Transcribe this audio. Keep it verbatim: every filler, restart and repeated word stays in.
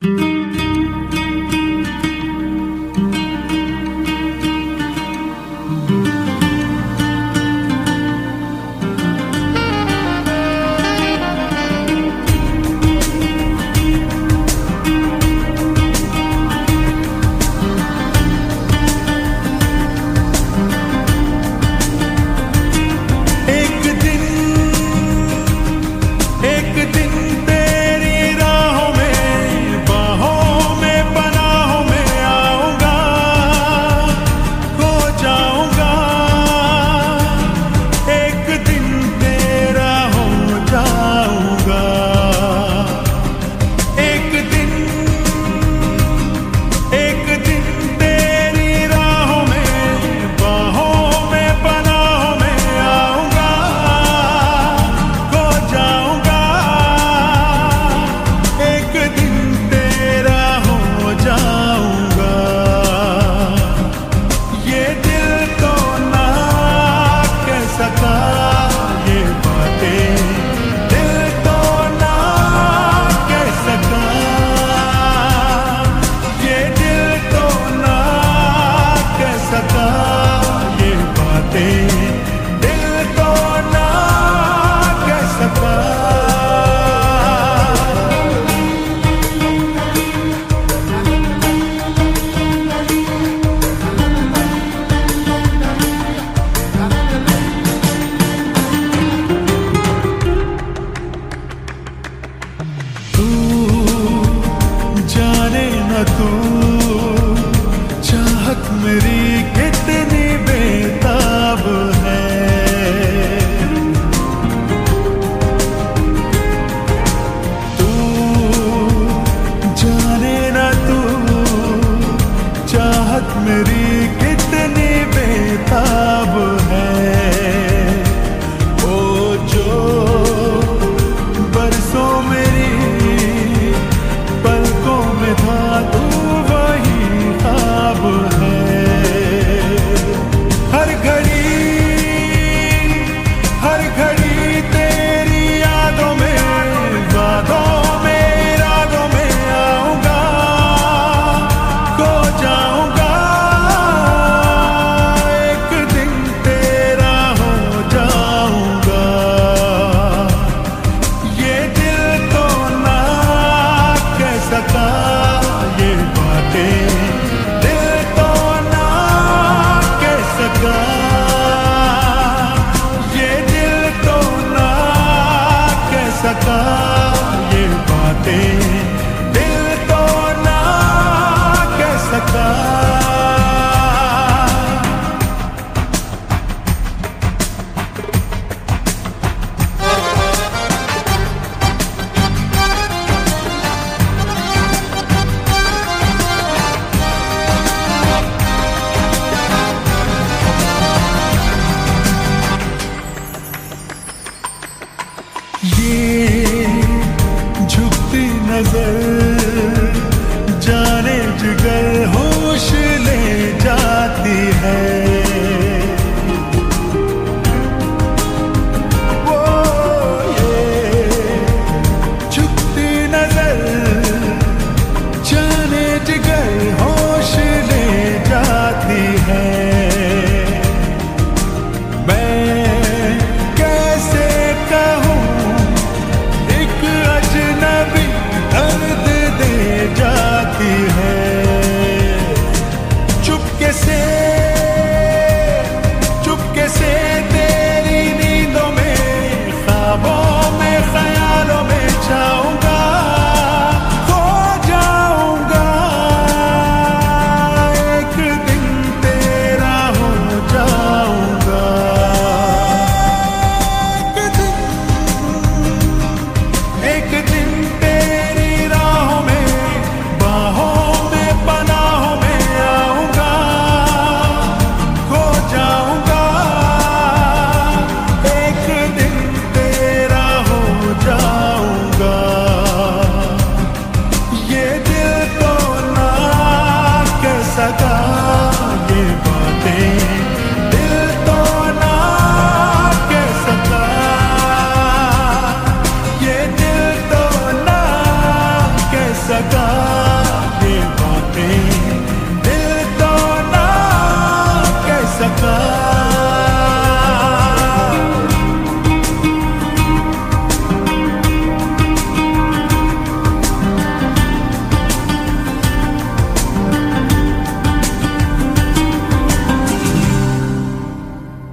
तू चाहत मेरी कितनी बेताब है, तू जाने ना तू चाहत मेरी कितनी बेताब है। ओ जो बरसों मेरी पलकों में था तू वही ख्वाब है। हर घड़ी हर घड़ी तेरी यादों में वादों में इरादों में आऊंगा, खो जाऊंगा, एक दिन तेरा हो जाऊंगा। ये दिल तो ना कह सका ये बातें, दिल तो ना कह सका ये दिल तो ना कह सका ये बातें, दिल तो ना कह सका। ये झुकती नजर जाने जिगर होश ले जाती है। वो ये झुकती नजर जाने जिगर होश ले जाती है। मैं कैसे कहूँ अजनबी दर्द दे जाती है। चुपके से चुपके से तेरी नींदों में ख्वाबों में ख्यालों में जाऊंगा, खो जाऊंगा, एक दिन तेरा हो जाऊंगा। एक दिन तेरी राहों में बाहों में पनाहों में आऊंगा, खो जाऊंगा, एक दिन तेरा हो जाऊंगा। ये दिल तो ना कह सका ये बातें, दिल तो ना कह सका ये दिल तो ना कह सका।